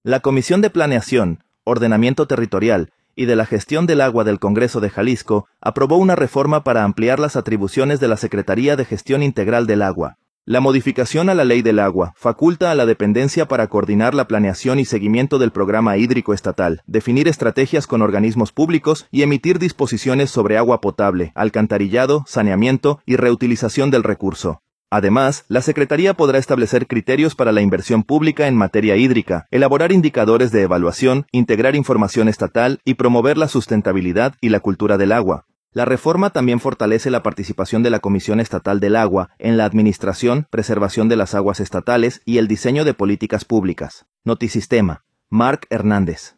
La Comisión de Planeación, Ordenamiento Territorial y de la Gestión del Agua del Congreso de Jalisco aprobó una reforma para ampliar las atribuciones de la Secretaría de Gestión Integral del Agua. La modificación a la Ley del Agua faculta a la dependencia para coordinar la planeación y seguimiento del programa hídrico estatal, definir estrategias con organismos públicos y emitir disposiciones sobre agua potable, alcantarillado, saneamiento y reutilización del recurso. Además, la Secretaría podrá establecer criterios para la inversión pública en materia hídrica, elaborar indicadores de evaluación, integrar información estatal y promover la sustentabilidad y la cultura del agua. La reforma también fortalece la participación de la Comisión Estatal del Agua en la administración, preservación de las aguas estatales y el diseño de políticas públicas. Notisistema. Marc Hernández.